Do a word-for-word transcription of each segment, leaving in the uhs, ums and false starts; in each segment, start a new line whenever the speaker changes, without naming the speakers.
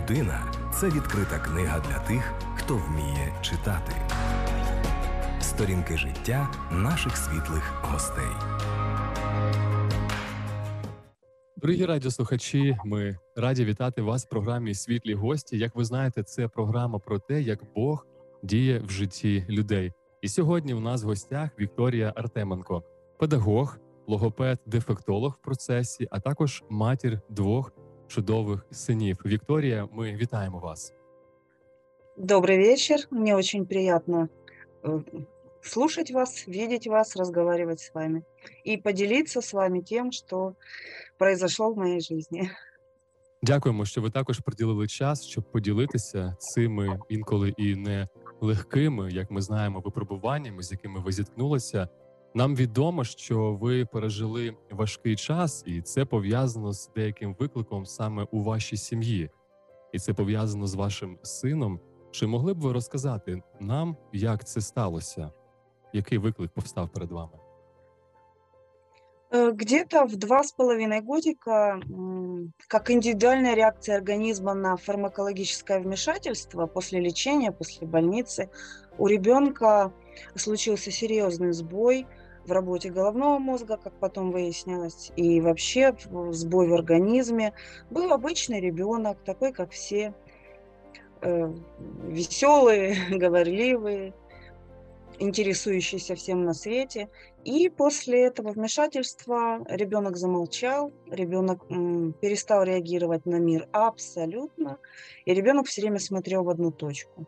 Людина – це відкрита книга для тих, хто вміє читати. Сторінки життя наших світлих гостей.
Дорогі радіослухачі, ми раді вітати вас в програмі «Світлі гості». Як ви знаєте, це програма про те, як Бог діє в житті людей. І сьогодні у нас в гостях Вікторія Артеменко, педагог, логопед, дефектолог в процесі, а також матір двох чудових синів. Вікторія, ми вітаємо вас.
Добрый вечер. Мне очень приятно э, слушать вас, видеть вас, разговаривать с вами и поделиться с вами тем, что произошло в моей жизни.
Дякуємо, що ви також приділили час, щоб поділитися цими інколи і не легкими, як ми знаємо, випробуваннями, з якими ви зіткнулися. Нам відомо, що ви пережили важкий час, і це пов'язано з деяким викликом саме у вашій сім'ї. І це пов'язано з вашим сином. Чи могли б ви розказати нам, як це сталося? Який виклик повстав перед вами?
Э, Где-то в два с половиной годика, м, как индивидуальная реакция организма на фармакологическое вмешательство после лечения, после больницы, у ребенка случился серьезный сбой в работе головного мозга, как потом выяснилось, и вообще в- сбой в организме. Был обычный ребенок, такой, как все, веселые, говорливые, интересующийся всем на свете. И после этого вмешательства ребенок замолчал, ребенок м, перестал реагировать на мир абсолютно, и ребенок все время смотрел в одну точку.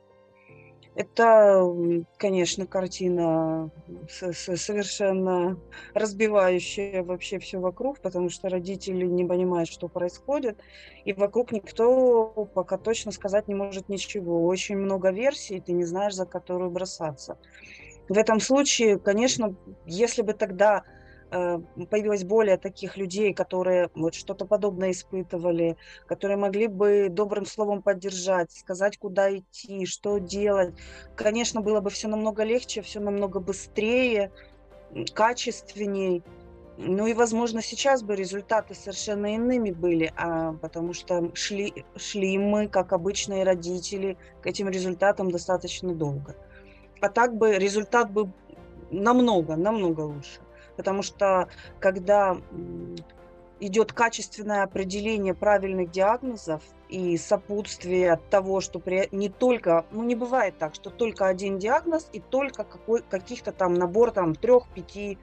Это, м, конечно, картина с- с- совершенно разбивающая вообще все вокруг, потому что родители не понимают, что происходит, и вокруг никто пока точно сказать не может ничего. Очень много версий, и ты не знаешь, за которую бросаться. В этом случае, конечно, если бы тогда э, появилось более таких людей, которые вот что-то подобное испытывали, которые могли бы добрым словом поддержать, сказать, куда идти, что делать, конечно, было бы все намного легче, все намного быстрее, м, качественней. Ну и, возможно, сейчас бы результаты совершенно иными были, а, потому что шли, шли мы, как обычные родители, к этим результатам достаточно долго. А так бы результат был намного, намного лучше. Потому что когда м, идет качественное определение правильных диагнозов и сопутствие того, что при... не только, ну не бывает так, что только один диагноз и только какой, каких-то там набор там трех-пяти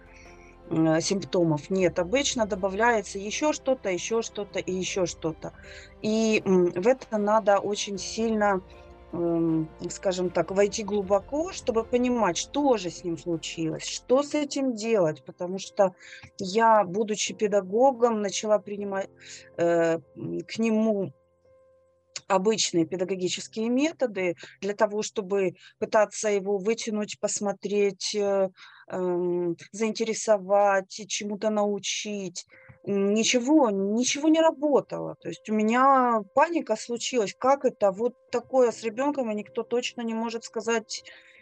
симптомов. Нет, обычно добавляется еще что-то, еще что-то и еще что-то. И м, в это надо очень сильно, эм, скажем так, войти глубоко, чтобы понимать, что же с ним случилось, что с этим делать, потому что я, будучи педагогом, начала принимать э, м, к нему обычные педагогические методы для того, чтобы пытаться его вытянуть, посмотреть, э, эм, заинтересовать, чему-то научить. М, Ничего, ничего не работало. То есть у меня паника случилась. Как это? Вот такое с ребенком, и никто точно не может сказать,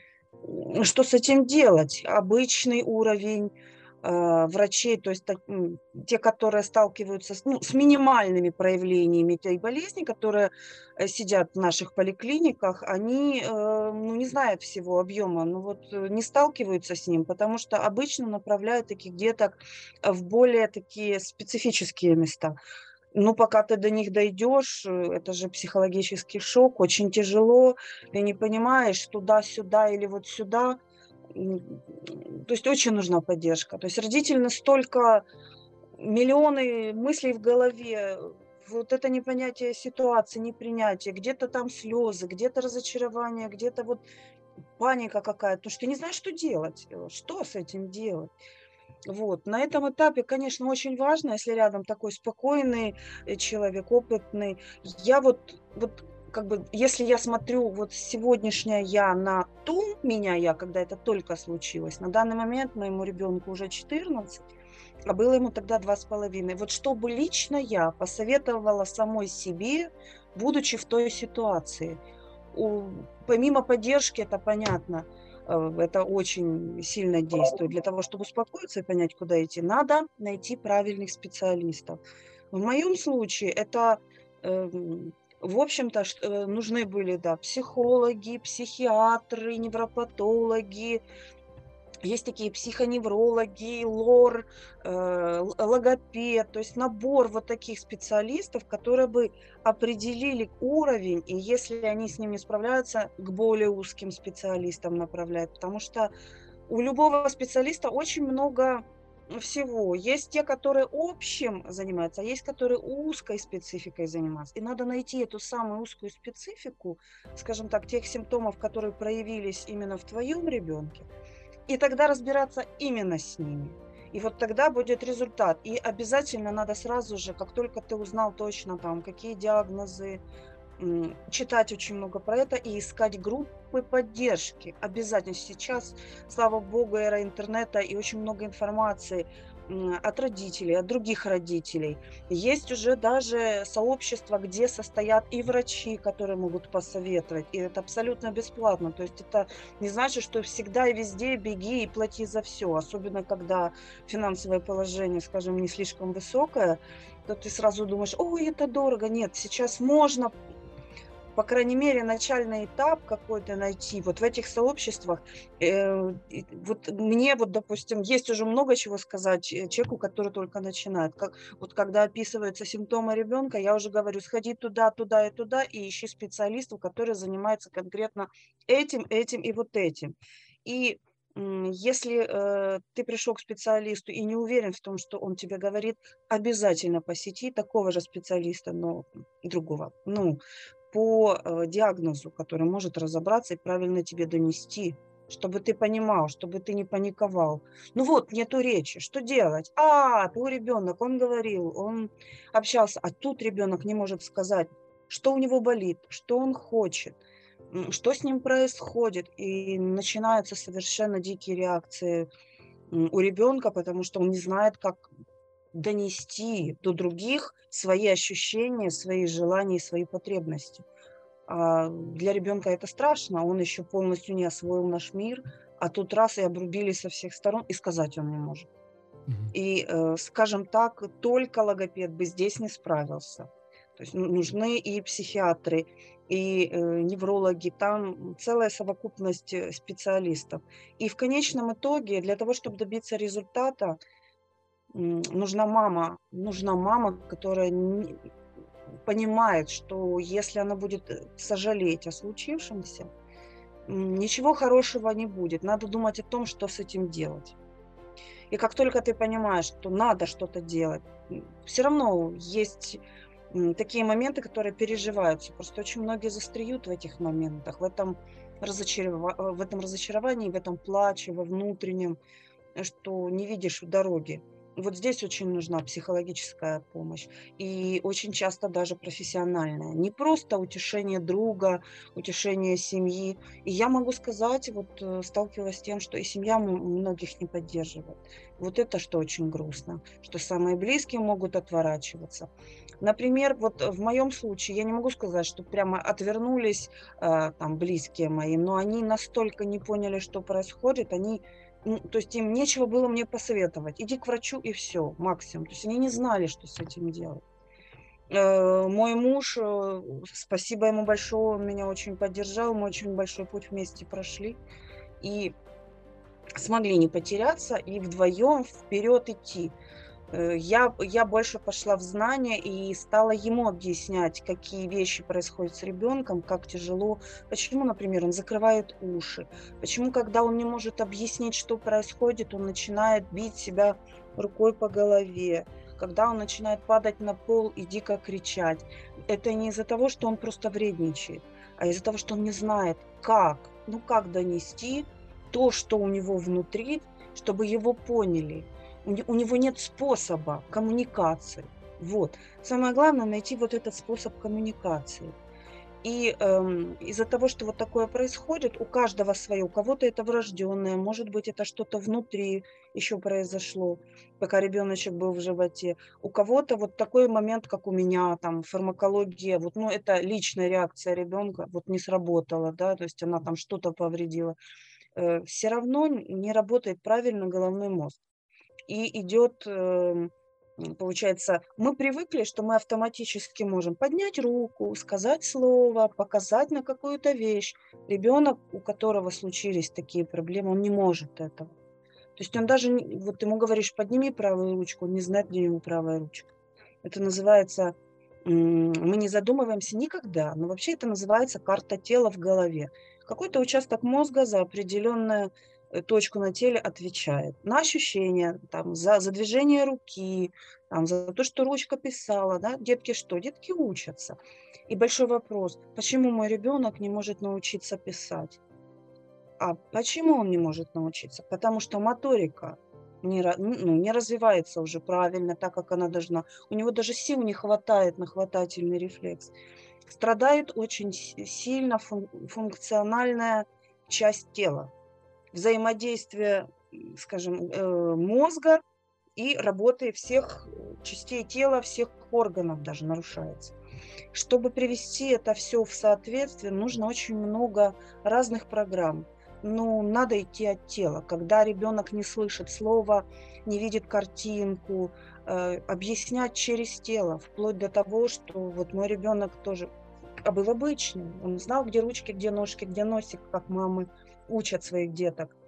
м, что с этим делать. Обычный уровень э, врачей, то есть так, м, те, которые сталкиваются с, ну, с минимальными проявлениями этой болезни, которые э, сидят в наших поликлиниках, они э, ну, не знают всего объема, ну вот э, не сталкиваются с ним, потому что обычно направляют таких деток э, в более такие специфические места. Ну, пока ты до них дойдешь, э, это же психологический шок, очень тяжело, ты не понимаешь, туда-сюда или вот сюда. М, То есть очень нужна поддержка. То есть родитель настолько миллионы мыслей в голове, вот это непонятие ситуации, непринятие, где-то там слезы, где-то разочарование, где-то вот паника какая-то, потому что ты не знаешь, что делать, э, что с этим делать. Вот. На этом этапе, конечно, очень важно, если рядом такой спокойный э, человек, опытный. Я вот, вот как бы, если я смотрю вот сегодняшняя я на ту меня я, когда это только случилось, на данный момент моему ребенку уже четырнадцать, а было ему тогда два с половиной. Вот чтобы лично я посоветовала самой себе, будучи в той ситуации. У- помимо поддержки, это понятно, э, это очень сильно действует. Для того, чтобы успокоиться и понять, куда идти, надо найти правильных специалистов. В моем случае это эм, В общем-то, ш э, нужны были, да, психологи, психиатры, невропатологи, есть такие психоневрологи, лор, э, л логопед, то есть набор вот таких специалистов, которые бы определили уровень, и если они с ним не справляются, к более узким специалистам направляют. Потому что у любого специалиста очень много всего. Есть те, которые общим занимаются, а есть, которые узкой спецификой занимаются. И надо найти эту самую узкую специфику, скажем так, тех симптомов, которые проявились именно в твоем ребенке, и тогда разбираться именно с ними. И вот тогда будет результат. И обязательно надо сразу же, как только ты узнал точно там, какие диагнозы, м, читать очень много про это и искать группы поддержки. Обязательно сейчас, слава богу, эра интернета и очень много информации м, от родителей, от других родителей. Есть уже даже сообщества, где состоят и врачи, которые могут посоветовать. И это абсолютно бесплатно. То есть это не значит, что всегда и везде беги и плати за все. Особенно когда финансовое положение, скажем, не слишком высокое, то ты сразу думаешь: ой, это дорого. Нет, сейчас можно, по крайней мере, начальный этап какой-то найти вот в этих сообществах. Э, и вот мне вот, допустим, есть уже много чего сказать э, человеку, который только начинает. Как, вот когда описываются симптомы ребенка, я уже говорю, сходи туда, туда и туда, и ищи специалистов, которые занимаются конкретно этим, этим и вот этим. И м, если э, ты пришел к специалисту и не уверен в том, что он тебе говорит, обязательно посети такого же специалиста, но другого. Ну, по, э, диагнозу, который может разобраться и правильно тебе донести, чтобы ты понимал, чтобы ты не паниковал. Ну вот, нету речи, что делать? А, твой ребенок, он говорил, он общался, а тут ребенок не может сказать, что у него болит, что он хочет, м, что с ним происходит. И начинаются совершенно дикие реакции м, у ребенка, потому что он не знает, как донести до других свои ощущения, свои желания и свои потребности. А для ребенка это страшно, он еще полностью не освоил наш мир, а тут раз и обрубили со всех сторон, и сказать он не может.
Мгм.
И, э, скажем так, только логопед бы здесь не справился. То есть ну нужны и психиатры, и, э, неврологи, там целая совокупность, э, специалистов. И в конечном итоге для того, чтобы добиться результата, м, нужна мама, нужна мама, которая не понимает, что если она будет, э, сожалеть о случившемся, м, ничего хорошего не будет. Надо думать о том, что с этим делать. И как только ты понимаешь, что надо что-то делать, все равно есть, м, такие моменты, которые переживаются. Просто очень многие застряют в этих моментах, в этом разочарова э, в этом разочаровании, в этом плаче, во внутреннем, э, что не видишь дороги. Вот здесь очень нужна психологическая помощь и очень часто даже профессиональная. Не просто утешение друга, утешение семьи. И я могу сказать, вот э, сталкивалась с тем, что и семья м- многих не поддерживает. Вот это что очень грустно, что самые близкие могут отворачиваться. Например, вот в моем случае я не могу сказать, что прямо отвернулись э, там близкие мои, но они настолько не поняли, что происходит, они ну, то есть им нечего было мне посоветовать. Иди к врачу и все, максимум. То есть они не знали, что с этим делать. Э, мой муж, э, спасибо ему большое, он меня очень поддержал, мы очень большой путь вместе прошли и смогли не потеряться и вдвоем вперед идти. Э, я я больше пошла в знания и стала ему объяснять, какие вещи происходят с ребенком, как тяжело. Почему, например, он закрывает уши? Почему, когда он не может объяснить, что происходит, он начинает бить себя рукой по голове? Когда он начинает падать на пол и дико кричать? Это не из-за того, что он просто вредничает, а из-за того, что он не знает, как, ну как донести то, что у него внутри, чтобы его поняли. У не у него нет способа коммуникации. Вот. Самое главное — найти вот этот способ коммуникации. И, эм, из-за того, что вот такое происходит, у каждого свое. У кого-то это врожденное, может быть, это что-то внутри еще произошло, пока ребеночек был в животе. У кого-то вот такой момент, как у меня, там, фармакология, вот, ну, это личная реакция ребенка, вот не сработала, да, то есть она там что-то повредила. Все равно не работает правильно головной мозг. И идет, эм, м, получается, мы привыкли, что мы автоматически можем поднять руку, сказать слово, показать на какую-то вещь. Ребенок, у которого случились такие проблемы, он не может этого. То есть он даже, не- вот ему говоришь, подними правую ручку, он не знает, где его правая ручка. Это называется, м, мы не задумываемся никогда, но вообще это называется карта тела в голове. Какой-то участок мозга за определенную э, точку на теле отвечает. На ощущения, там, за, за движение руки, там, за то, что ручка писала. Да? Детки что? Детки учатся. И большой вопрос, почему мой ребенок не может научиться писать? А почему он не может научиться? Потому что моторика не, ра- ну, не развивается уже правильно, так как она должна. У него даже сил не хватает на хватательный рефлекс. Страдает очень си- сильно фун- функциональная часть тела. Взаимодействие, м, скажем, э, мозга и работы всех э, частей тела, всех органов даже нарушается. Чтобы привести это все в соответствие, нужно очень много разных программ. Ну, надо идти от тела. Когда ребенок не слышит слова, не видит картинку, э, объяснять через тело, вплоть до того, что вот мой ребенок тоже а был обычный. Он знал, где ручки, где ножки, где носик, как мамы учат своих деток.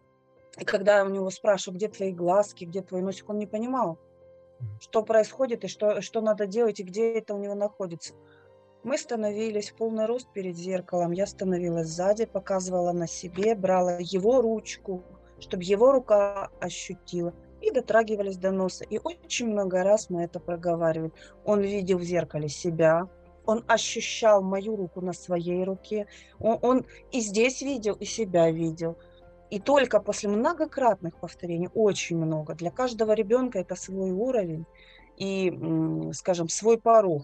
И когда у него спрашивают, где твои глазки, где твой носик, он не понимал, что происходит и что, что надо делать, и где это у него находится. Мы становились в полный рост перед зеркалом. Я становилась сзади, показывала на себе, брала его ручку, чтобы его рука ощутила. И дотрагивались до носа. И очень много раз мы это проговаривали. Он видел в зеркале себя, он ощущал мою руку на своей руке, он, он и здесь видел, и себя видел. И только после многократных повторений, очень много, для каждого ребенка это свой уровень и, м, скажем, свой порог.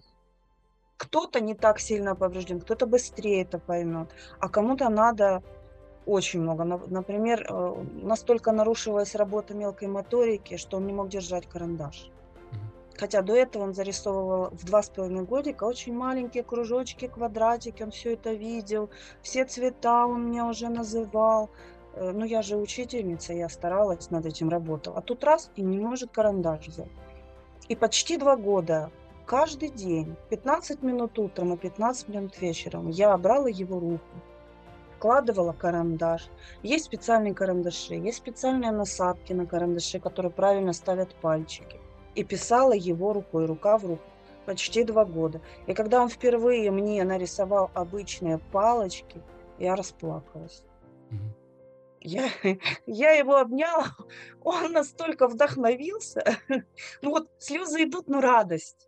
Кто-то не так сильно поврежден, кто-то быстрее это поймет, а кому-то надо очень много. Нап- Например, э, настолько нарушилась работа мелкой моторики, что он не мог держать карандаш.
Мгм.
Хотя до этого он зарисовывал в два с половиной годика очень маленькие кружочки, квадратики, он все это видел, все цвета он мне уже называл. Э, Ну, я же учительница, я старалась над этим, работала. А тут раз и не может карандаш взять. И почти два года, каждый день, пятнадцать минут утром и пятнадцать минут вечером, я брала его руку, вкладывала карандаш. Есть специальные карандаши, есть специальные насадки на карандаши, которые правильно ставят пальчики. И писала его рукой, рука в руку. Почти два года. И когда он впервые мне нарисовал обычные палочки, я расплакалась.
Мгм.
Я, я его обняла, он настолько вдохновился. Ну вот слезы идут, но радость.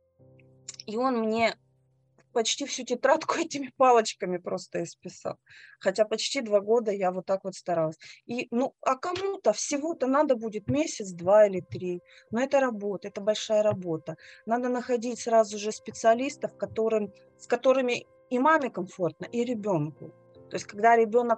И он мне почти всю тетрадку этими палочками просто исписал. Хотя почти два года я вот так вот старалась. И, ну, а кому-то всего-то надо будет месяц, два или три. Но это работа, это большая работа. Надо находить сразу же специалистов, которым, с которыми и маме комфортно, и ребенку. То есть когда ребенок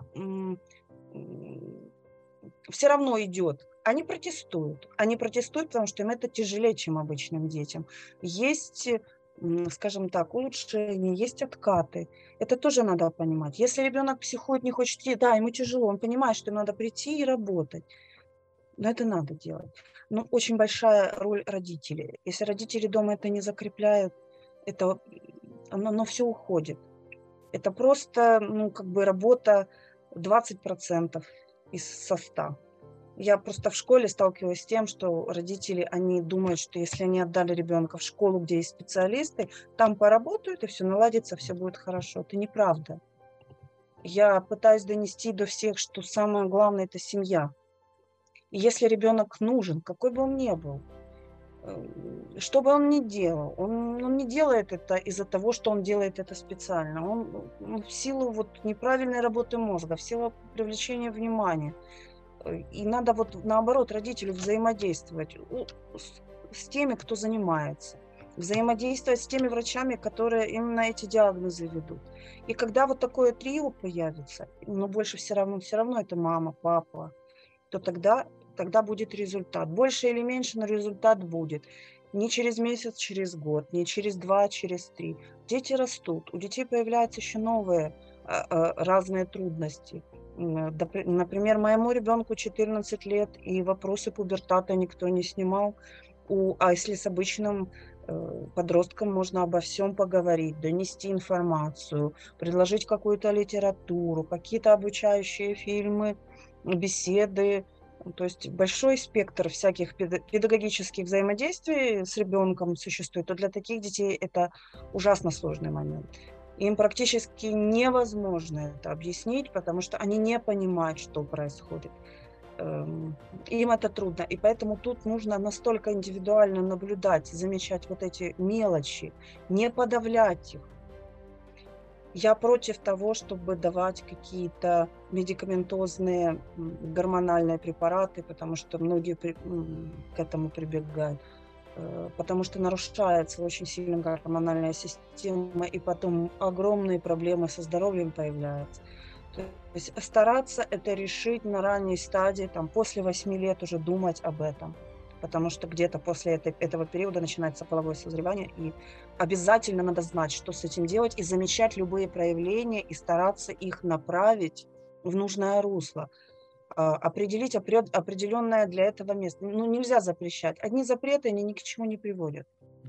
все равно идет, они протестуют. Они протестуют, потому что им это тяжелее, чем обычным детям. Есть, м, скажем так, улучшения, есть откаты. Это тоже надо понимать. Если ребенок психует, не хочет идти, да, ему тяжело, он понимает, что ему надо прийти и работать. Но это надо делать. Но очень большая роль родителей. Если родители дома это не закрепляют, это, оно, оно все уходит. Это просто, ну, как бы работа двадцать процентов из со ста. Я просто в школе сталкивалась с тем, что родители, они думают, что если они отдали ребенка в школу, где есть специалисты, там поработают, и все наладится, все будет хорошо. Это неправда. Я пытаюсь донести до всех, что самое главное – это семья. И если ребенок нужен, какой бы он ни был, э, что бы он ни делал, он, он не делает это из-за того, что он делает это специально. Он, он в силу вот неправильной работы мозга, в силу привлечения внимания. Э, И надо вот наоборот родителю взаимодействовать у- с, с теми, кто занимается. Взаимодействовать с теми врачами, которые именно эти диагнозы ведут. И когда вот такое трио появится, но больше все равно, все равно это мама, папа, то тогда, тогда будет результат. Больше или меньше, но результат будет. Не через месяц, через год, не через два, через три. Дети растут, у детей появляются еще новые а, а, разные трудности. М, Например, моему ребенку четырнадцать лет, и вопросы пубертата никто не снимал. У, а если с обычным э, подростком можно обо всем поговорить, донести информацию, предложить какую-то литературу, какие-то обучающие фильмы, беседы. Ну, то есть большой спектр всяких педа- педагогических взаимодействий с ребенком существует, то для таких детей это ужасно сложный момент. Им практически невозможно это объяснить, потому что они не понимают, что происходит. Эм, Им это трудно, и поэтому тут нужно настолько индивидуально наблюдать, замечать вот эти мелочи, не подавлять их. Я против того, чтобы давать какие-то медикаментозные м, гормональные препараты, потому что многие при- м, к этому прибегают, э, потому что нарушается очень сильно гормональная система, и потом огромные проблемы со здоровьем появляются. То есть стараться это решить на ранней стадии, там, после восьми лет уже думать об этом, потому что где-то после этой, этого периода начинается половое созревание, и обязательно надо знать, что с этим делать, и замечать любые проявления, и стараться их направить в нужное русло. А, определить опред- определенное для этого место. Ну, нельзя запрещать. Одни запреты, они ни к чему не приводят.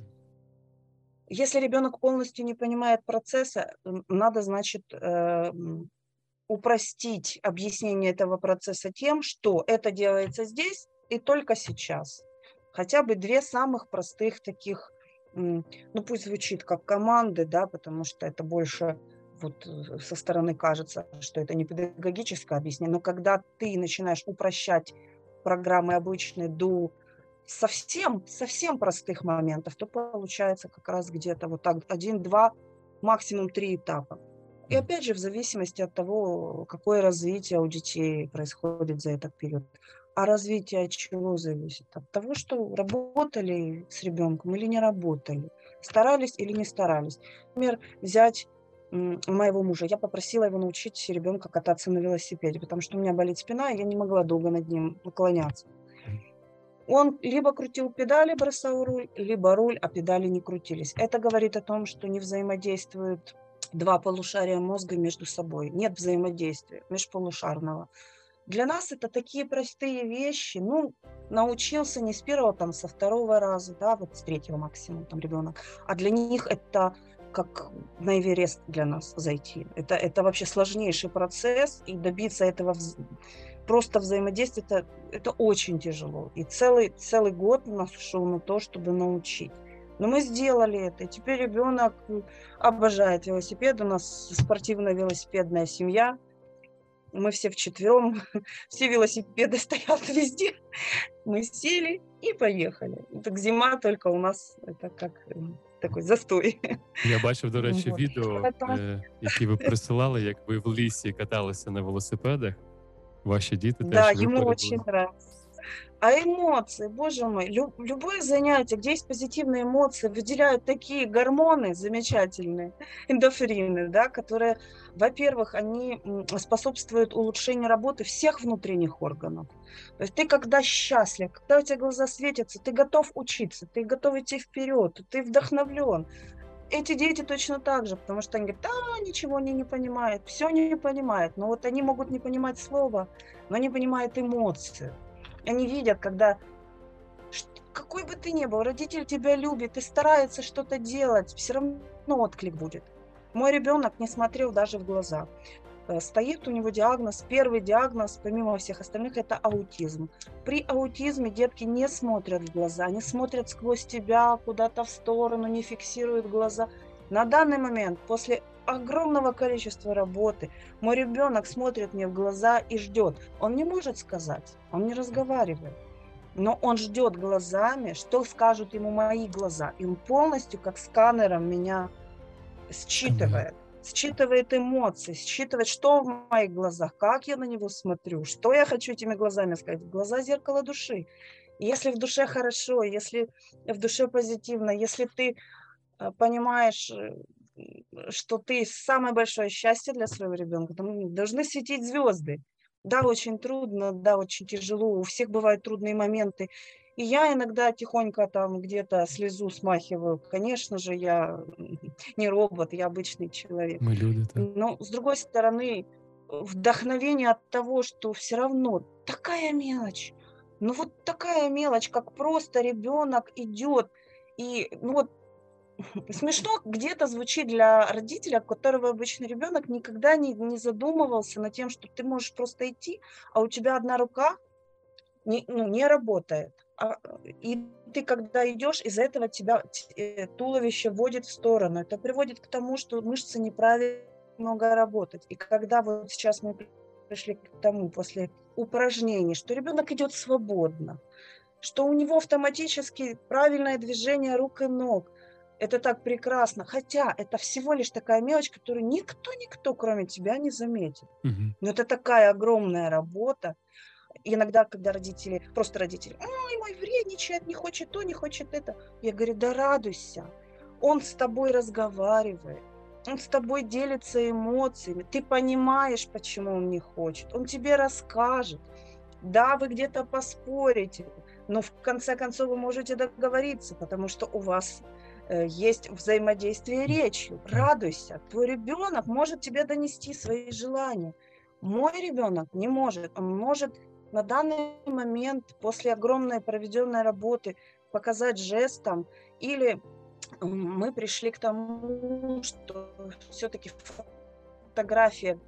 Если ребенок полностью не понимает процесса, м, надо, значит, э, м, упростить объяснение этого процесса тем, что это делается здесь и только сейчас. Хотя бы две самых простых таких, м, ну пусть звучит как команды, да, потому что это больше вот э, со стороны кажется, что это не педагогическое объяснение, но когда ты начинаешь упрощать программы обычные до совсем, совсем простых моментов, то получается как раз где-то вот так один, два, максимум три этапа. И
Мгм.
опять же, в зависимости от того, какое развитие у детей происходит за этот период. А развитие от чего зависит? От того, что работали с ребенком или не работали, старались или не старались. Например, взять м, моего мужа. Я попросила его научить ребенка кататься на велосипеде, потому что у меня болит спина, и я не могла долго над ним наклоняться.
Мгм.
Он либо крутил педали, бросал руль, либо руль, а педали не крутились. Это говорит о том, что не взаимодействуют два полушария мозга между собой. Нет взаимодействия межполушарного. Для нас это такие простые вещи. Ну, научился не с первого, там, со второго раза, да, вот с третьего максимум там ребенок. А для них это как на Эверест для нас зайти. Это, это вообще сложнейший процесс, и добиться этого вз- просто взаимодействия, это, это очень тяжело. И целый, целый год у нас ушел на то, чтобы научить. Но мы сделали это, и теперь ребенок обожает велосипед. У нас спортивная велосипедная семья. Мы все вчетвером, все велосипеды стоят везде. Мы сели и поехали. И так зима только у нас это как э, такой застой.
Я бачив, до речі,
Вот.
відео,
Поэтому,
е, які ви присилали, як ви в лісі каталися на велосипедах. Ваші діти
да,
теж, і ви
ему
поряд
очень
були.
нравится. А эмоции, боже мой, лю- любое занятие, где есть позитивные эмоции, выделяют такие гормоны замечательные, эндорфины, да, которые, во-первых, они м, способствуют улучшению работы всех внутренних органов. То есть ты когда счастлив, когда у тебя глаза светятся, ты готов учиться, ты готов идти вперед, ты вдохновлен. Эти дети точно так же, потому что они говорят, да, ничего они не понимают, все не понимают. Но вот они могут не понимать слова, но не понимают эмоции. Они видят, когда ш- какой бы ты ни был, родитель тебя любит и старается что-то делать, все равно отклик будет. Мой ребенок не смотрел даже в глаза. Э, Стоит у него диагноз, первый диагноз, помимо всех остальных, это аутизм. При аутизме детки не смотрят в глаза, они смотрят сквозь тебя, куда-то в сторону, не фиксируют глаза. На данный момент, после огромного количества работы, мой ребенок смотрит мне в глаза и ждет. Он не может сказать, он не разговаривает. Но он ждет глазами, что скажут ему мои глаза. И он полностью, как сканером, меня
Сканує.
считывает. Считывает эмоции, считывает, что в моих глазах, как я на него смотрю, что я хочу этими глазами сказать. Глаза – зеркало души. И если в душе хорошо, если в душе позитивно, если ты э, понимаешь, э, что ты самое большое счастье для своего ребенка, то ну, должны светить звезды. Да, очень трудно, да, очень тяжело, у всех бывают трудные моменты. И я иногда тихонько там где-то слезу смахиваю. Конечно же, я не робот, я обычный человек.
Ми люди, так.
Но, с другой стороны, вдохновение от того, что все равно такая мелочь, Ну вот такая мелочь, как просто ребенок идет, и ну вот смешно где-то звучит для родителя, у которого обычно ребенок никогда не, не задумывался над тем, что ты можешь просто идти, а у тебя одна рука не, ну, не работает. А, и ты, когда идешь, из-за этого тебя т- э, туловище вводит в сторону. Это приводит к тому, что мышцы неправильно много работать. И когда вот сейчас мы при- пришли к тому, после упражнений, что ребенок идет свободно, что у него автоматически правильное движение рук и ног. Это так прекрасно. Хотя это всего лишь такая мелочь, которую никто-никто, кроме тебя, не заметит.
Мгм.
Но это такая огромная работа. И иногда, когда родители, просто родители, ой, мой вредничает, не хочет то, не хочет это. Я говорю, да радуйся. Он с тобой разговаривает. Он с тобой делится эмоциями. Ты понимаешь, почему он не хочет. Он тебе расскажет. Да, вы где-то поспорите, но в конце концов вы можете договориться, потому что у вас э, есть взаимодействие
М,
речью.
так.
Радуйся, твой ребенок может тебе донести свои желания. Мой ребенок не может. Он может на данный момент после огромной проведенной работы показать жестом, или м, мы пришли к тому, что все-таки фотография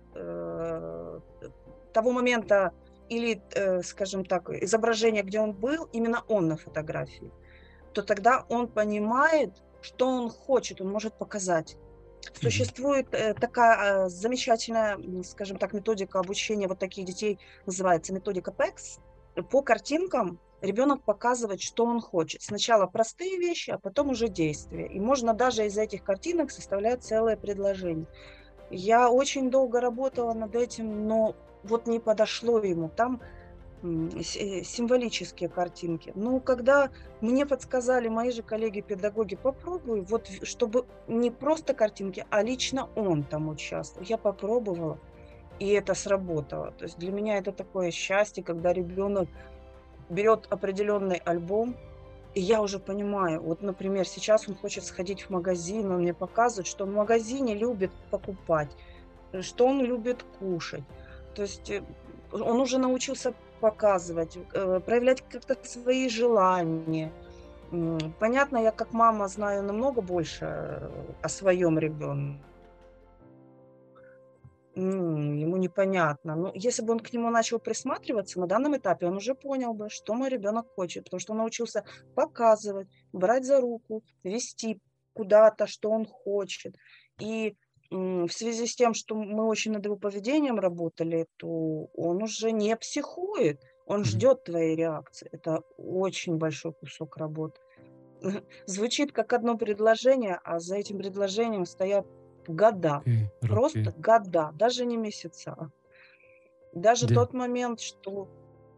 э, того момента или, э, скажем так, изображение, где он был, именно он на фотографии, то тогда он понимает, что он хочет, он может показать.
Мгм.
Существует э, такая э, замечательная, м, скажем так, методика обучения вот таких детей, называется методика пэкс. По картинкам ребенок показывает, что он хочет. Сначала простые вещи, а потом уже действия. И можно даже из этих картинок составлять целое предложение. Я очень долго работала над этим, но вот не подошло ему. Там м, с- э, символические картинки. Ну, когда мне подсказали мои же коллеги-педагоги, попробуй, вот в- чтобы не просто картинки, а лично он там участвовал. Я попробовала, и это сработало. То есть для меня это такое счастье, когда ребенок берет определенный альбом, и я уже понимаю, вот, например, сейчас он хочет сходить в магазин, он мне показывает, что он в магазине любит покупать, э, что он любит кушать. То есть э, он уже научился показывать, э, проявлять как-то свои желания. М, Понятно, я как мама знаю намного больше э, о своем ребенке. Ему непонятно. Но если бы он к нему начал присматриваться, на данном этапе он уже понял бы, что мой ребенок хочет, потому что он научился показывать, брать за руку, вести куда-то, что он хочет. И м, в связи с тем, что мы очень над его поведением работали, то он уже не психует, он
Мгм.
ждет твоей реакции. Это очень большой кусок работы. Звучит как одно предложение, а за этим предложением стоят года.
Окей,
Просто
роки.
года, даже не месяца. Даже
Дя
тот момент, что,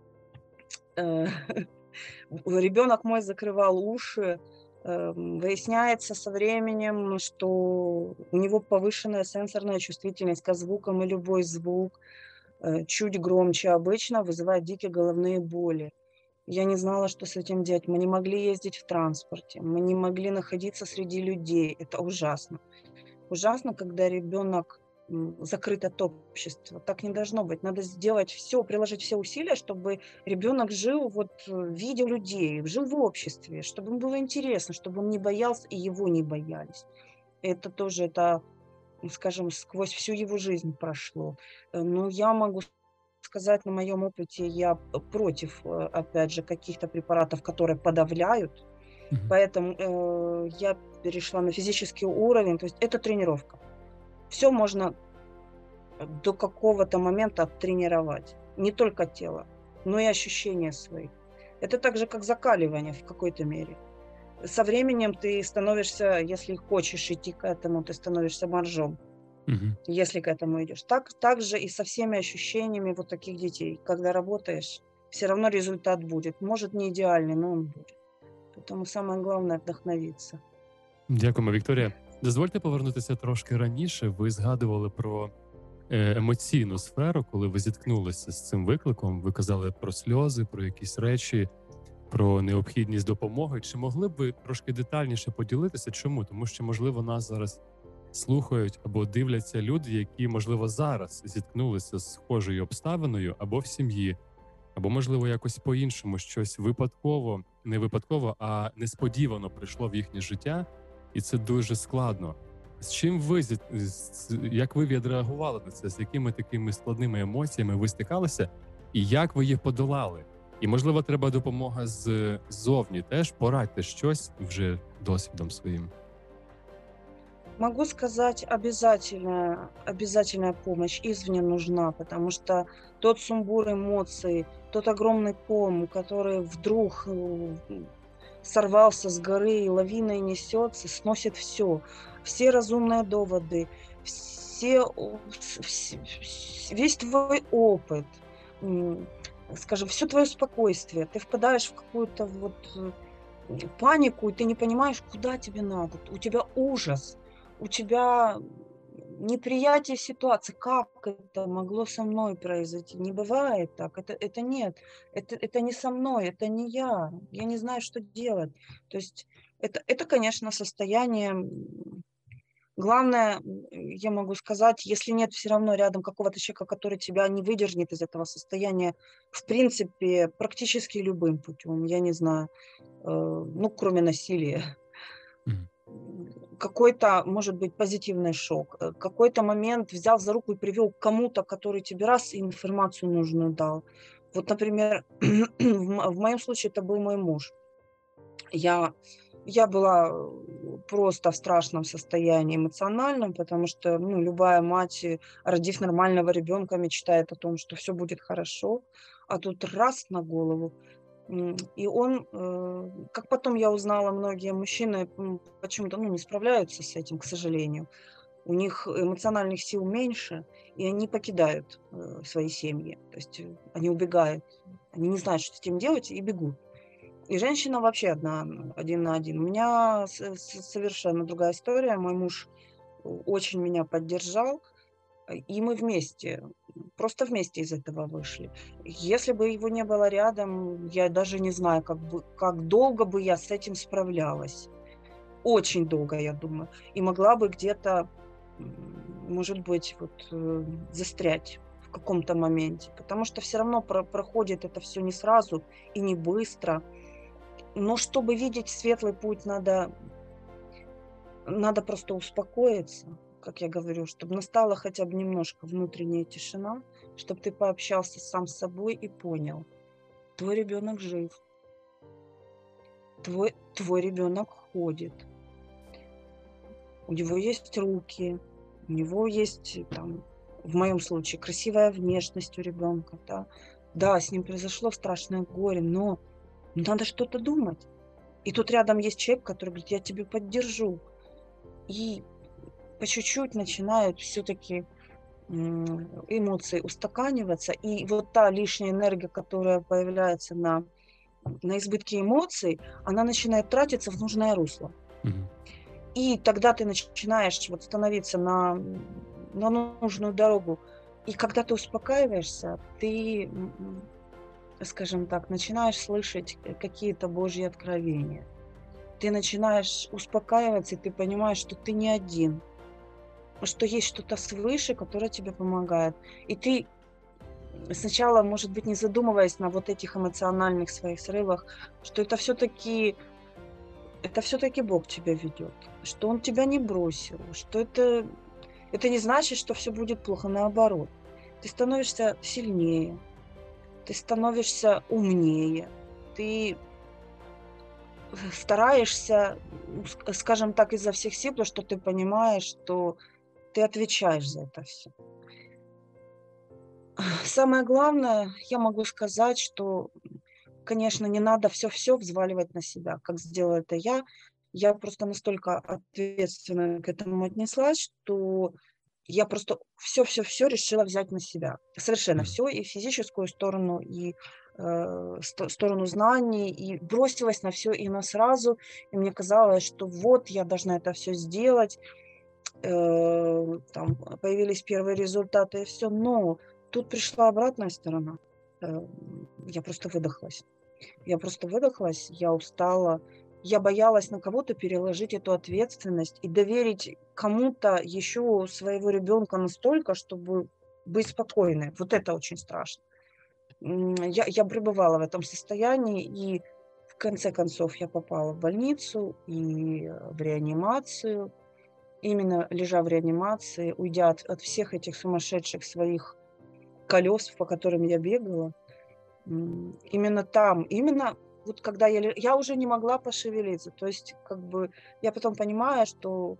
э, ребенок мой закрывал уши, эм, выясняется со временем, что у него повышенная сенсорная чувствительность ко звукам, и любой звук, э, чуть громче обычно вызывает дикие головные боли. Я не знала, что с этим делать. Мы не могли ездить в транспорте, мы не могли находиться среди людей. Это ужасно. Ужасно, когда ребенок м, закрыт от общества. Так не должно быть. Надо сделать все, приложить все усилия, чтобы ребенок жил вот э, в виде людей, жил в обществе, чтобы ему было интересно, чтобы он не боялся и его не боялись. Это тоже, это, м, скажем, сквозь всю его жизнь прошло. Э, Но я могу сказать, на моем опыте, я п- против, э, опять же, каких-то препаратов, которые подавляют.
Мгм.
Поэтому э, я перешла на физический уровень, то есть это тренировка. Все можно э, до какого-то момента оттренировать. Не только тело, но и ощущения свои. Это так же, как закаливание в какой-то мере. Со временем ты становишься, если хочешь идти к этому, ты становишься моржом,
Мгм.
если к этому идешь. Так, так же и со всеми ощущениями вот таких детей. Когда работаешь, все равно результат будет. Может, не идеальный, но он будет. Поэтому самое главное вдохновиться.
Дякуємо, Вікторія. Дозвольте повернутися трошки раніше. Ви згадували про е, емоційну сферу, коли ви зіткнулися з цим викликом. Ви казали про сльози, про якісь речі, про необхідність допомоги. Чи могли б ви трошки детальніше поділитися? Чому? Тому що, можливо, нас зараз слухають або дивляться люди, які, можливо, зараз зіткнулися з схожою обставиною або в сім'ї, або, можливо, якось по-іншому щось випадково, не випадково, а несподівано прийшло в їхнє життя, і це дуже складно. З чим ви, зі- з- як ви відреагували на це? З якими такими складними емоціями ви стикалися, і як ви їх подолали? І, можливо, треба допомога з- ззовні теж, порадьте щось вже досвідом своїм.
Могу сказать, обязательная, обязательная помощь извне нужна, потому что тот сумбур эмоций, тот огромный ком, который вдруг э, сорвался с горы и лавиной несется, сносит все. Все разумные доводы, все, о, вс- вс- весь твой опыт, м, скажем, все твое спокойствие. Ты впадаешь в какую-то вот э, панику, и ты не понимаешь, куда тебе надо. У тебя ужас, у тебя неприятие ситуации. Как это могло со мной произойти? Не бывает так. Это, это нет. Это, это не со мной, это не я. Я не знаю, что делать. То есть это, это конечно, состояние. м, Главное, м, я могу сказать, если нет все равно рядом какого-то человека, который тебя не выдернет из этого состояния, в принципе, практически любым путем, я не знаю, э, ну, кроме насилия.
Мгм.
М, Какой-то, может быть, позитивный шок. э, Какой-то момент взял за руку и привел к кому-то, который тебе раз и информацию нужную дал. Вот, например, в мо- в моем случае это был мой муж. Я, я была э, просто в страшном состоянии эмоциональном, потому что ну, любая мать, э, родив нормального ребенка, мечтает о том, что все будет хорошо, а тут раз на голову. М, И он, э, как потом я узнала, многие мужчины м, почему-то ну, не справляются с этим, к сожалению. У них эмоциональных сил меньше, и они покидают э, свои семьи. То есть э, они убегают, они не знают, что с этим делать, и бегут. И женщина вообще одна, м, один на один. У меня с- с- совершенно другая история. Мой муж э, очень меня поддержал, э, и мы вместе, просто вместе из этого вышли. Если бы его не было рядом, я даже не знаю, как бы, как долго бы я с этим справлялась. Очень долго, я думаю. И могла бы где-то, м, может быть, вот э, застрять в каком-то моменте. Потому что все равно про- проходит это все не сразу и не быстро. Но чтобы видеть светлый путь, надо, надо просто успокоиться, как я говорю, чтобы настала хотя бы немножко внутренняя тишина, чтобы ты пообщался сам с собой и понял, твой ребенок жив, твой, твой ребенок ходит, у него есть руки, у него есть, э, там, в моем случае, красивая внешность у ребенка, да. Да, с ним произошло страшное горе, но надо что-то думать. И тут рядом есть человек, который говорит, я тебя поддержу. И по чуть-чуть начинают все-таки эмоции устаканиваться, и вот та лишняя энергия, которая появляется на, на избытке эмоций, она начинает тратиться в нужное русло.
Мгм.
И тогда ты начинаешь вот становиться на, на нужную дорогу. И когда ты успокаиваешься, ты, м, скажем так, начинаешь слышать э, какие-то Божьи откровения. Ты начинаешь успокаиваться, и ты понимаешь, что ты не один, что есть что-то свыше, которое тебе помогает. И ты сначала, может быть, не задумываясь на вот этих эмоциональных своих срывах, что это все-таки это все-таки Бог тебя ведет, что Он тебя не бросил, что это, это не значит, что все будет плохо, наоборот. Ты становишься сильнее, ты становишься умнее, ты стараешься, ну, ск- скажем так, изо всех сил, потому что ты понимаешь, что ты отвечаешь за это все. Самое главное, я могу сказать, что, конечно, не надо все-все взваливать на себя, как сделала это я. Я просто настолько ответственно к этому отнеслась, что я просто все-все-все решила взять на себя. Совершенно
Мгм.
все, и физическую сторону, и э, сто- сторону знаний, и бросилась на все и на сразу. И мне казалось, что вот я должна это все сделать, э, там появились первые результаты и все. Но тут пришла обратная сторона. Э, Я просто выдохлась. Я просто выдохлась, я устала. Я боялась на кого-то переложить эту ответственность и доверить кому-то еще своего ребенка настолько, чтобы быть спокойной. Вот это очень страшно. м, я я пребывала в этом состоянии, и в конце концов я попала в больницу и, э, в реанимацию. Именно лежа в реанимации, уйдя от от всех этих сумасшедших своих колес, по которым я бегала, м, именно там, именно вот когда я ле я уже не могла пошевелиться. То есть как бы я потом понимаю, что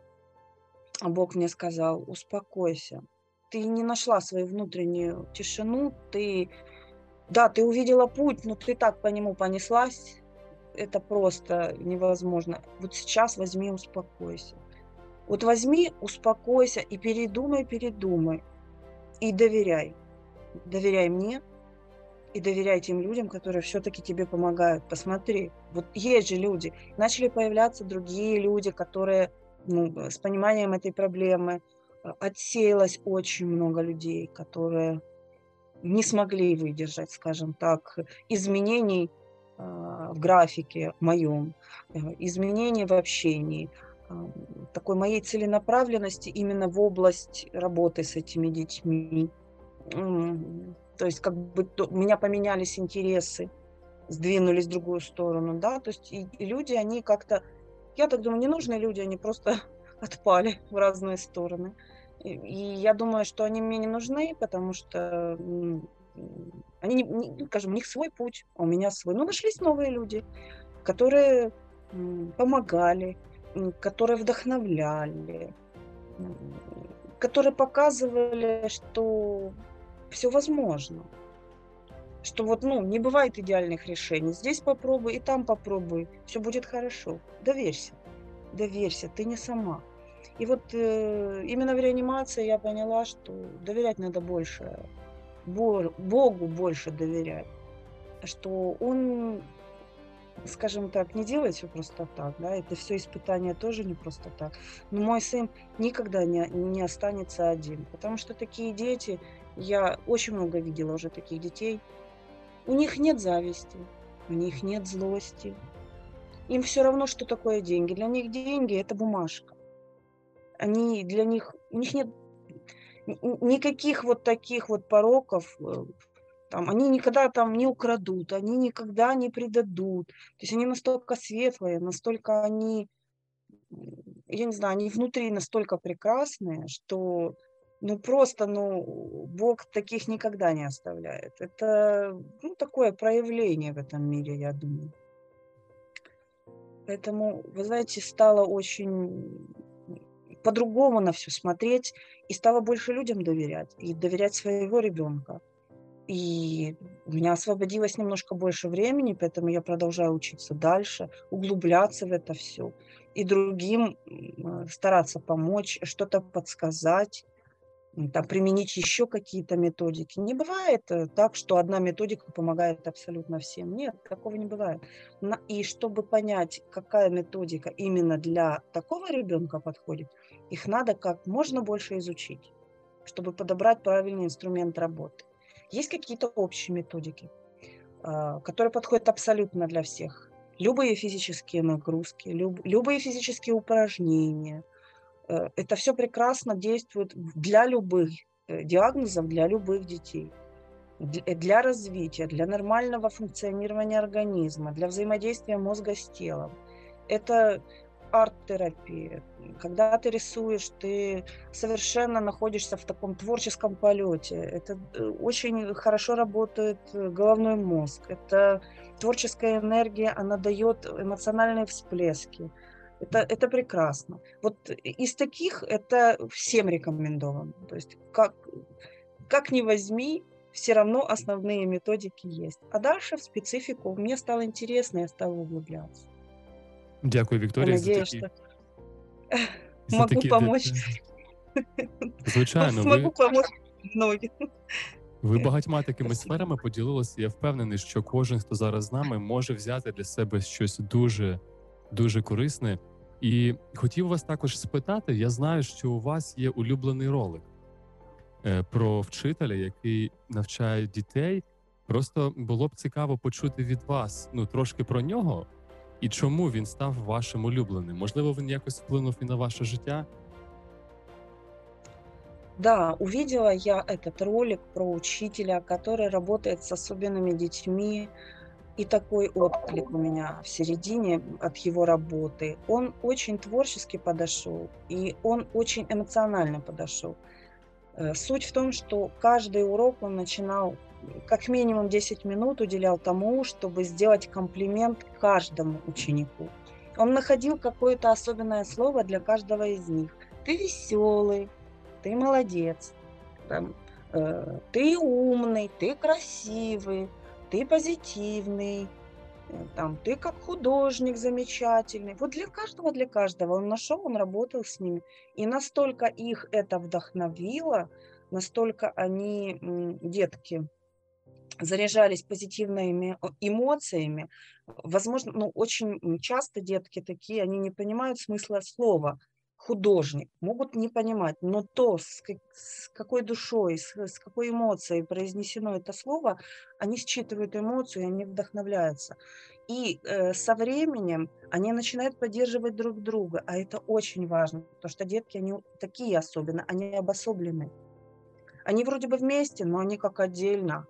Бог мне сказал: "Успокойся. Ты не нашла свою внутреннюю тишину. Ты, да, ты увидела путь, но ты так по нему понеслась, это просто невозможно. Вот сейчас возьми, успокойся. Вот возьми, успокойся и передумай, передумай, и доверяй. Доверяй мне и доверяй тем людям, которые все-таки тебе помогают. Посмотри, вот есть же люди". Начали появляться другие люди, которые, ну, с пониманием этой проблемы. А, Отсеялось очень много людей, которые не смогли выдержать, скажем так, изменений а, в графике моем, э, изменений в общении, ам, такой моей целенаправленности именно в область работы с этими детьми. М, То есть как бы то- у меня поменялись интересы, сдвинулись в другую сторону, да, то есть и, и люди, они как-то, я так думаю, ненужные люди, они просто отпали в разные стороны. И, и я думаю, что они мне не нужны, потому что м, м, они, не, не- ну, скажем, у них свой путь, а у меня свой. Ну, нашлись новые люди, которые м, помогали, м, которые вдохновляли, м, которые показывали, что все возможно. Что вот, ну, не бывает идеальных решений. Здесь попробуй и там попробуй. Все будет хорошо. Доверься. Доверься, ты не сама. И вот, э, именно в реанимации я поняла, что доверять надо больше. Бор Богу больше доверять. Что Он, скажем так, не делает все просто так, да. Это все испытание тоже не просто так. Но мой сын никогда не не останется один, потому что такие дети, я очень много видела уже таких детей. У них нет зависти, у них нет злости. Им все равно, что такое деньги. Для них деньги — это бумажка. Они для них у них нет ни никаких вот таких вот пороков, э, там, они никогда там не украдут, они никогда не предадут. То есть они настолько светлые, настолько они, м, я не знаю, они внутри настолько прекрасные, что, ну, просто, ну, Бог таких никогда не оставляет. Это, ну, такое проявление в этом мире, я думаю. Поэтому, вы знаете, стало очень по-другому на все смотреть, и стала больше людям доверять, и доверять своего ребенка. И у меня освободилось немножко больше времени, поэтому я продолжаю учиться дальше, углубляться в это все и другим, м, э, стараться помочь, что-то подсказать, м, там применить еще какие-то методики. Не бывает, э, так, что одна методика помогает абсолютно всем. Нет, такого не бывает. На и чтобы понять, какая методика именно для такого ребенка подходит, их надо как можно больше изучить, чтобы подобрать правильный инструмент работы. Есть какие-то общие методики, а, которые подходят абсолютно для всех. Любые физические нагрузки, люб любые физические упражнения, Э, это все прекрасно действует в для любых, э, диагнозов, для любых детей. Дл э, для развития, для нормального функционирования организма, для взаимодействия мозга с телом. Это арт-терапия. М, когда ты рисуешь, ты совершенно находишься в таком творческом полете. Это, э, очень хорошо работает, э, головной мозг. Это творческая энергия, она дает эмоциональные всплески. Это это прекрасно. Вот из таких это всем рекомендовано. То есть как как ни возьми, все равно основные методики есть. А дальше в специфику мне стало интересно, я стала углубляться.
Дякую,
Я
Вікторія, за
надеюсь,
такі,
что
за
могу
такі
помочь,
деталі. Звичайно,
смогу
ви
помочь многим.
Ви багатьма такими
Спасибо.
сферами поділилися. Я впевнений, що кожен, хто зараз з нами, може взяти для себе щось дуже, дуже корисне. І хотів вас також спитати: я знаю, що у вас є улюблений ролик е, про вчителя, який навчає дітей. Просто було б цікаво почути від вас, ну, трошки про нього і чому він став вашим улюбленим. Можливо, він якось вплинув і на ваше життя?
Да, увидела я этот ролик про учителя, который работает с особенными детьми, и такой отклик у меня в середине от его работы. Он очень творчески подошел, и он очень эмоционально подошел. Э, Суть в том, что каждый урок он начинал, м, как минимум десять минут уделял тому, чтобы сделать комплимент каждому ученику. Он находил какое-то особенное слово для каждого из них. Ты веселый, ты молодец, там, э, ты умный, ты красивый, ты позитивный, э, там, ты как художник замечательный. Вот для каждого, для каждого он нашел, он работал с ними. И настолько их это вдохновило, настолько они, м, детки, заряжались позитивными о- эмоциями. Возможно, ну, очень м, часто детки такие, они не понимают смысла слова художник, могут не понимать, но то, с, ка- с какой душой, с, с какой эмоцией произнесено это слово, они считывают эмоцию, и они вдохновляются. И э, со временем они начинают поддерживать друг друга, а это очень важно, потому что детки, они такие особенно, они обособлены. Они вроде бы вместе, но они как отдельно,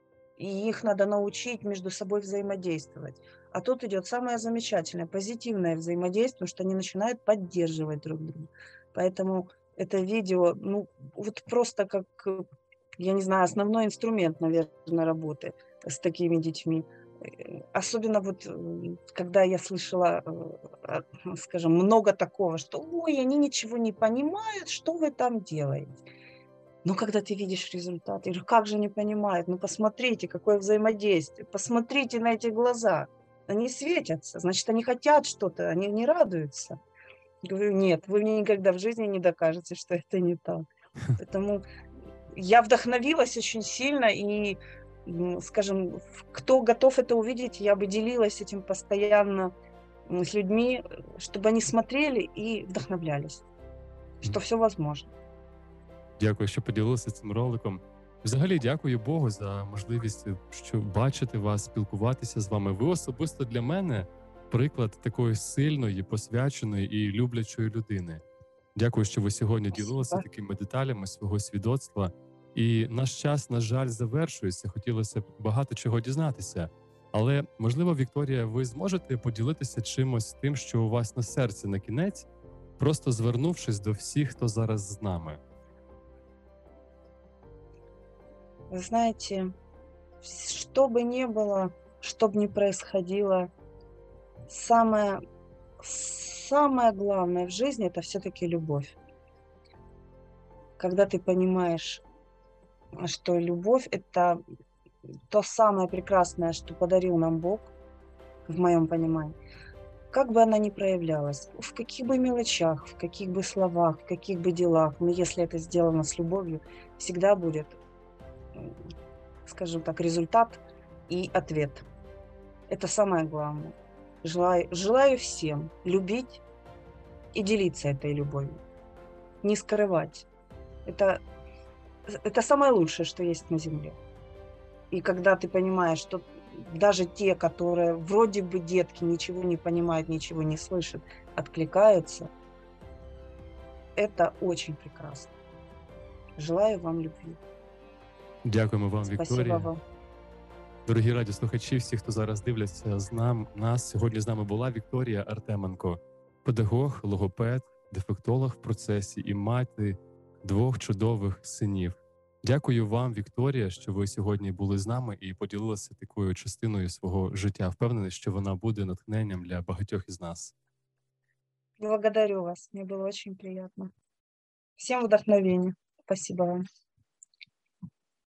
и их надо научить между собой взаимодействовать. А тут идет самое замечательное, позитивное взаимодействие, что они начинают поддерживать друг друга. Поэтому это видео, ну, вот просто как, э, я не знаю, основной инструмент, наверное, работы с такими детьми. Э, Особенно вот, м, когда я слышала, э, а, скажем, много такого, что, ой, они ничего не понимают, что вы там делаете. Но когда ты видишь результат, я говорю: "Как же не понимают? Ну, посмотрите, какое взаимодействие, посмотрите на эти глаза. Они светятся, значит, они хотят что-то, они не радуются". Говорю: "Нет, вы мне никогда в жизни не докажете, что это не так". Поэтому я вдохновилась очень сильно и, м, скажем, ф кто готов это увидеть, я бы делилась этим постоянно, м, с людьми, э, чтобы они смотрели и вдохновлялись, что все возможно.
Дякую, що поділилися цим роликом. Взагалі, дякую Богу за можливість, е, що бачити вас, спілкуватися з вами. Ви особисто для мене приклад такої сильної, посвяченої і люблячої людини. Дякую, що ви сьогодні ділилися
Спасибо.
такими деталями свого свідоцтва. І наш час, на жаль, завершується. Хотілося б багато чого дізнатися. Але, можливо, Вікторія, ви зможете поділитися чимось тим, що у вас на серці на кінець, просто звернувшись до всіх, хто зараз з нами.
Вы знаете, вс что бы ни было, что бы ни происходило, самое самое главное в жизни — это все таки любовь. Когда ты понимаешь, а, что любовь — это то самое прекрасное, что подарил нам Бог, в моем понимании. Как бы она ни проявлялась, в каких бы мелочах, в каких бы словах, в каких бы делах, но если это сделано с любовью, всегда будет, м, скажем так, результат и ответ. Это самое главное. Желаю желаю всем любить и делиться этой любовью, не скрывать. Это это самое лучшее, что есть на земле. И когда ты понимаешь, что даже те, которые вроде бы детки, ничего не понимают, ничего не слышат, откликаются, это очень прекрасно. Желаю вам любви.
Дякуємо вам,
Спасибо
Вікторія.
вам.
Дорогі радіослухачі, всі, хто зараз дивляться з нам, нас сьогодні з нами була Вікторія Артеменко, педагог, логопед, дефектолог в процесі і мати двох чудових синів. Дякую вам, Вікторія, що ви сьогодні були з нами і поділилися такою частиною свого життя. Впевнений, що вона буде натхненням для багатьох із нас.
Благодарю вас. Мне было очень приятно. Всем вдохновения. Спасибо вам.